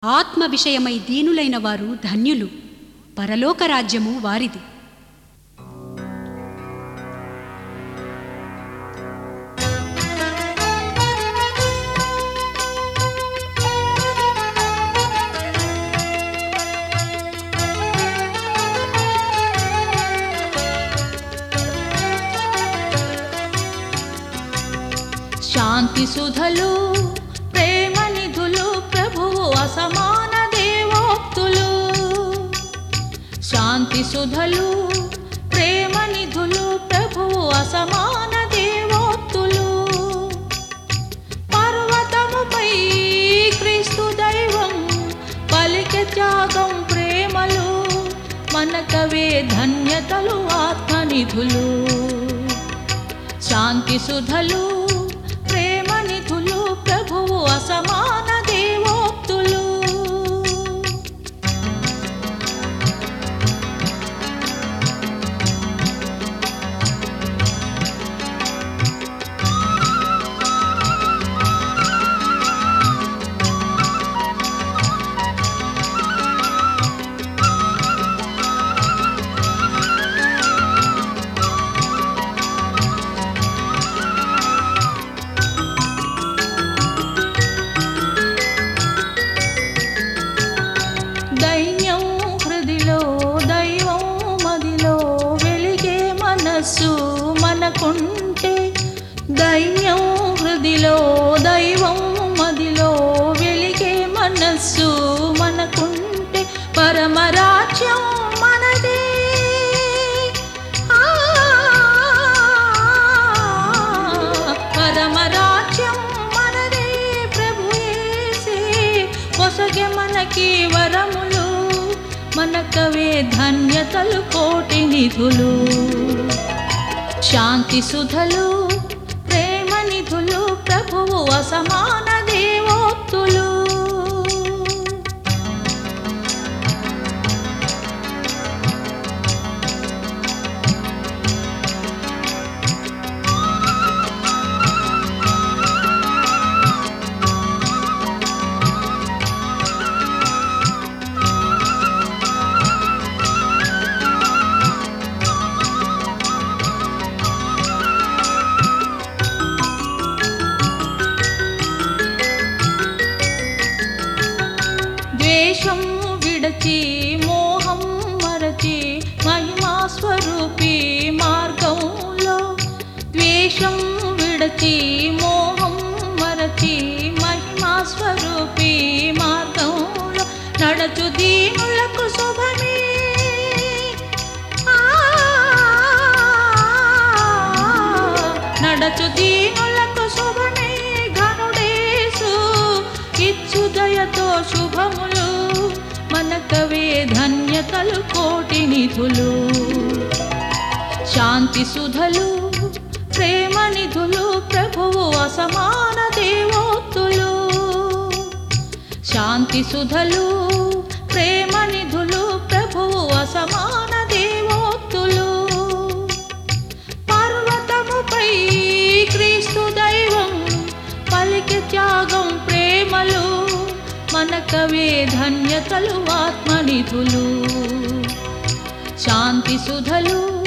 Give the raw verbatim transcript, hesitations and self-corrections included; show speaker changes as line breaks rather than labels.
ఆత్మ విషయమై దీనులైన వారు ధన్యులు, పరలోక రాజ్యము వారిది.
శాంతి సుధలు ప్రేమ నిధులు ప్రభువు అసమాన దేవోక్తులు. శాంతి సుధలు ప్రేమ నిధులు ప్రభువు అసమాన దేవోక్తులు. పర్వతముపై క్రీస్తు దైవం పలికె త్యాగం ప్రేమలు, మనకవే ధన్యతలు ఆత్మనిధులు. శాంతి సుధలు ప్రేమ నిధులు ప్రభువు అసమాన దేవోక్తులు. దైన్యం హృదిలో దైవం మదిలో వెలిగే మనస్సు మనకుంటే, దైన్యం హృదిలో దైవం మదిలో వెలిగే మనస్సు మనకుంటే పరమరాజ్యం మనదే. ఆ పరమరాజ్యం మనదే, ప్రభు యేసే పొసగే మనకి వరములు, మనకవే ధన్యతలు కోటి నిధులు. శాంతి సుధలు ప్రేమ నిధులు ప్రభువు అసమాన దేవోక్తులు. ద్వేషం విడచి మోహం మరచి మహిమా స్వరూపి మార్గంలో, ద్వేషం విడచి మోహం మరచి మహిమా స్వరూపి మార్గంలో నడచు దీనులకు శుభమే. ఆ నడచు దీనులకు శుభమే, ఘనుడేసు ఇచ్చు దయతో శుభములు, మనకవే ధన్యతలు కోటి నిధులు. శాంతి సుధలు ప్రేమ నిధులు ప్రభువు అసమాన దేవోక్తులు. శాంతి సుధలు ప్రేమ నిధులు ప్రభువు అసమాన దేవోక్తులు. పర్వతముపై క్రీస్తు దైవం పలికె త్యాగం ప్రేమలు, మనకవే ధన్యతలు ఆత్మనిధులు. శాంతి సుధలు